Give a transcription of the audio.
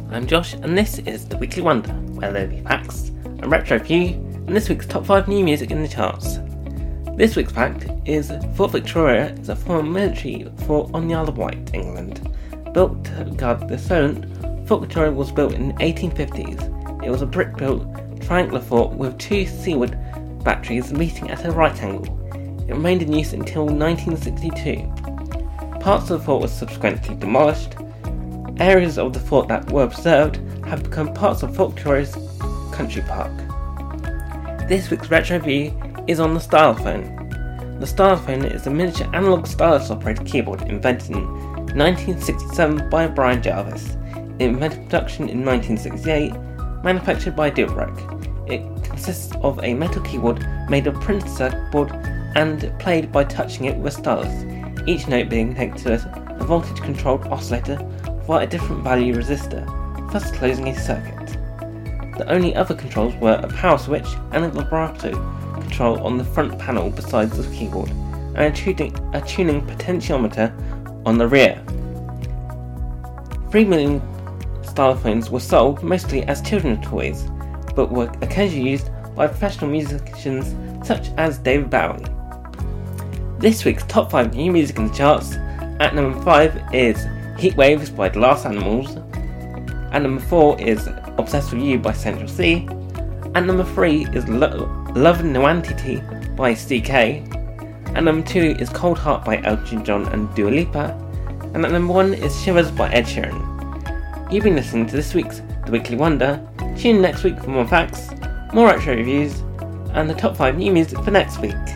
I'm Josh, and this is the Weekly Wonder, where there will be facts, a retro review, and this week's top 5 new music in the charts. This week's fact is Fort Victoria is a former military fort on the Isle of Wight, England. Built to guard the Solent, Fort Victoria was built in the 1850s. It was a brick-built triangular fort with 2 seaward batteries meeting at a right angle. It remained in use until 1962. Parts of the fort were subsequently demolished. Areas of the fort that were preserved have become parts of Fort Victoria's Country Park. This week's retro review is on the Stylophone. The Stylophone is a miniature analog stylus-operated keyboard invented in 1967 by Brian Jarvis. It invented production in 1968, manufactured by Dilbrook. It consists of a metal keyboard made of printed circuit board and played by touching it with a stylus, each note being connected to a voltage-controlled oscillator via a different value resistor, thus closing a circuit. The only other controls were a power switch and a vibrato control on the front panel besides the keyboard, and a tuning potentiometer on the rear. 3 million stylophones were sold mostly as children's toys, but were occasionally used by professional musicians such as David Bowie. This week's top 5 new music in the charts, at number 5 is Heat Waves by The Last Animals, and number 4 is Obsessed With You by Central C, and number 3 is Love Nuantity by CK, and number 2 is Cold Heart by Elton John and Dua Lipa, and at number 1 is Shivers by Ed Sheeran. You've been listening to this week's The Weekly Wonder. Tune in next week for more facts, more retro reviews, and the top 5 new music for next week.